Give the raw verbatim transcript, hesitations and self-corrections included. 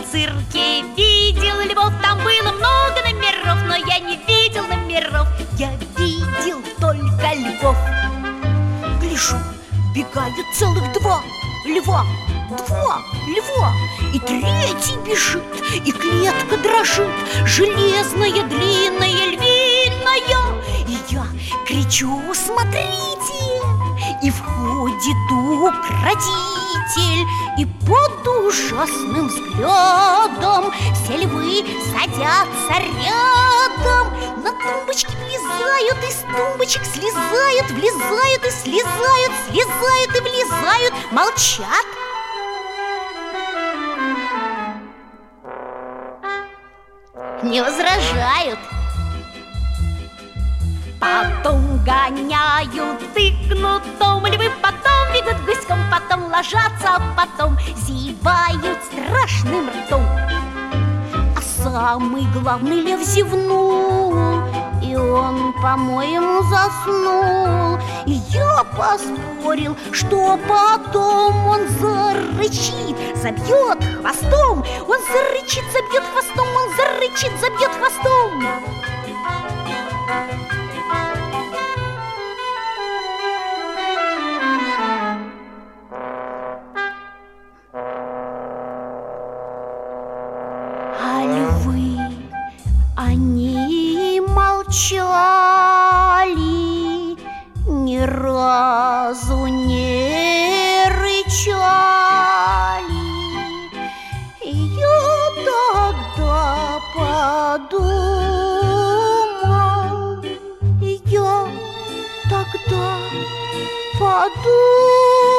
цирке видел львов. Там было много номеров, но я не видел номеров. Я видел только львов. Гляжу, бегают целых два льва. Два льва. И третий бежит, и клетка дрожит, железная, длинная, львиная. И я кричу: смотрите! И входит укротитель, и под ужасным взглядом все львы садятся рядом. На тумбочки влезают, из тумбочек слезают, влезают и слезают, слезают и влезают, молчат. Не возражают. Потом гоняют и кнутом львы, потом бегут гуськом, потом ложатся, а потом зевают страшным ртом. А самый главный лев зевнул, и он, по-моему, заснул. И я поспорил, что потом он зарычит, забьет хвостом. Он зарычит, забьет хвостом, он зарычит, забьет хвостом. А львы, они молчали, ни разу не рычали. И я тогда подумал, и я тогда подумал.